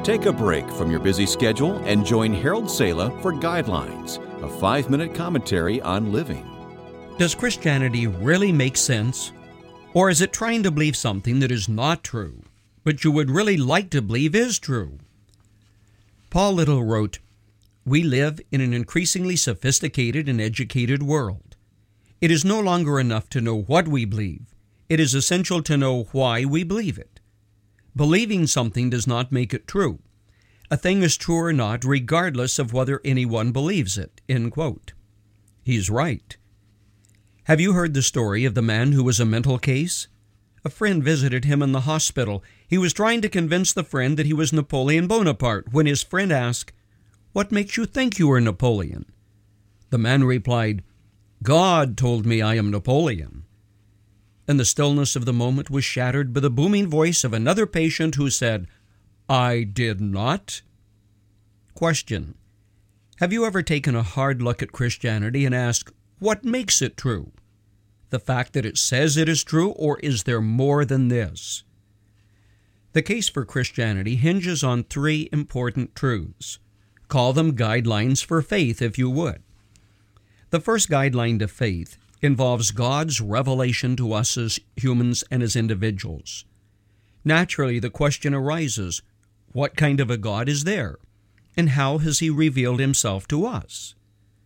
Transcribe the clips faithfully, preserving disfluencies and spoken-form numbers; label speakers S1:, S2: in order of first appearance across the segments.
S1: Take a break from your busy schedule and join Harold Sala for Guidelines, a five-minute commentary on living.
S2: Does Christianity really make sense? Or is it trying to believe something that is not true, but you would really like to believe is true? Paul Little wrote, "We live in an increasingly sophisticated and educated world. It is no longer enough to know what we believe. It is essential to know why we believe it. Believing something does not make it true. A thing is true or not, regardless of whether anyone believes it." End quote. He's right. Have you heard the story of the man who was a mental case? A friend visited him in the hospital. He was trying to convince the friend that he was Napoleon Bonaparte when his friend asked, "What makes you think you are Napoleon?" The man replied, "God told me I am Napoleon." And the stillness of the moment was shattered by the booming voice of another patient who said, "I did not." Question: have you ever taken a hard look at Christianity and asked, what makes it true? The fact that it says it is true, or is there more than this? The case for Christianity hinges on three important truths. Call them guidelines for faith, if you would. The first guideline to faith involves God's revelation to us as humans and as individuals. Naturally, the question arises, what kind of a God is there? And how has He revealed Himself to us?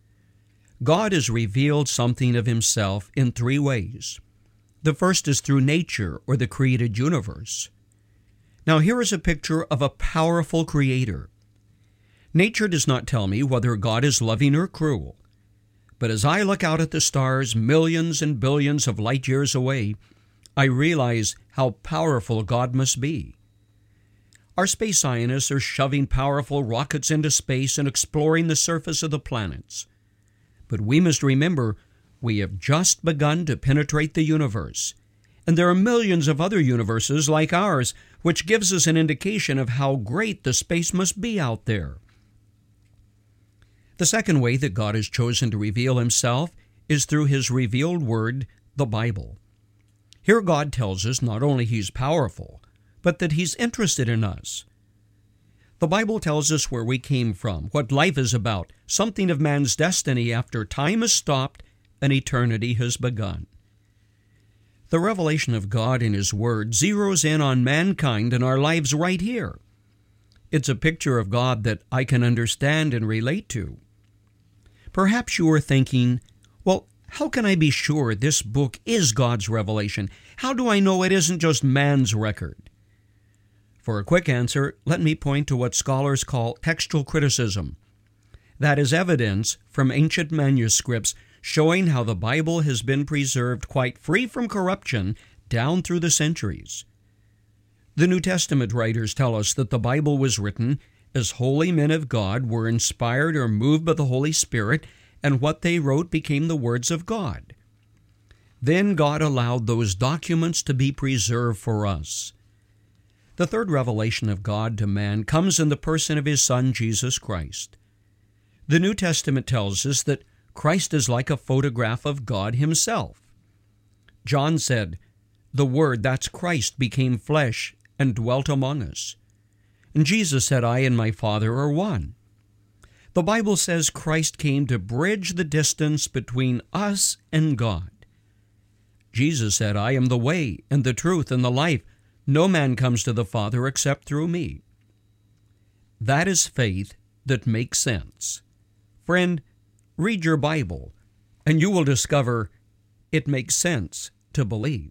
S2: God has revealed something of Himself in three ways. The first is through nature, or the created universe. Now here is a picture of a powerful Creator. Nature does not tell me whether God is loving or cruel. But as I look out at the stars millions and billions of light years away, I realize how powerful God must be. Our space scientists are shoving powerful rockets into space and exploring the surface of the planets. But we must remember, we have just begun to penetrate the universe, and there are millions of other universes like ours, which gives us an indication of how great the space must be out there. The second way that God has chosen to reveal Himself is through His revealed Word, the Bible. Here God tells us not only He's powerful, but that He's interested in us. The Bible tells us where we came from, what life is about, something of man's destiny after time has stopped and eternity has begun. The revelation of God in His Word zeroes in on mankind and our lives right here. It's a picture of God that I can understand and relate to. Perhaps you are thinking, well, how can I be sure this book is God's revelation? How do I know it isn't just man's record? For a quick answer, let me point to what scholars call textual criticism. That is evidence from ancient manuscripts showing how the Bible has been preserved quite free from corruption down through the centuries. The New Testament writers tell us that the Bible was written as holy men of God were inspired or moved by the Holy Spirit, and what they wrote became the words of God. Then God allowed those documents to be preserved for us. The third revelation of God to man comes in the person of His Son, Jesus Christ. The New Testament tells us that Christ is like a photograph of God Himself. John said, "The Word," that's Christ, "became flesh and dwelt among us." And Jesus said, "I and my Father are one." The Bible says Christ came to bridge the distance between us and God. Jesus said, "I am the way and the truth and the life. No man comes to the Father except through me." That is faith that makes sense. Friend, read your Bible, and you will discover it makes sense to believe.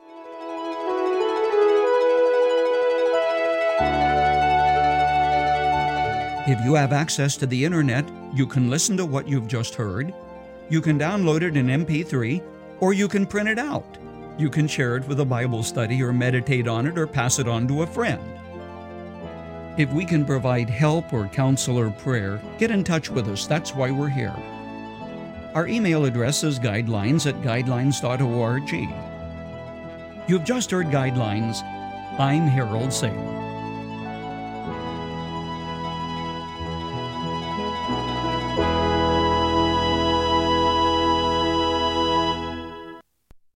S2: If you have access to the internet, you can listen to what you've just heard. You can download it in M P three, or you can print it out. You can share it with a Bible study or meditate on it or pass it on to a friend. If we can provide help or counsel or prayer, get in touch with us. That's why we're here. Our email address is guidelines at guidelines dot org. You've just heard Guidelines. I'm Harold Sala.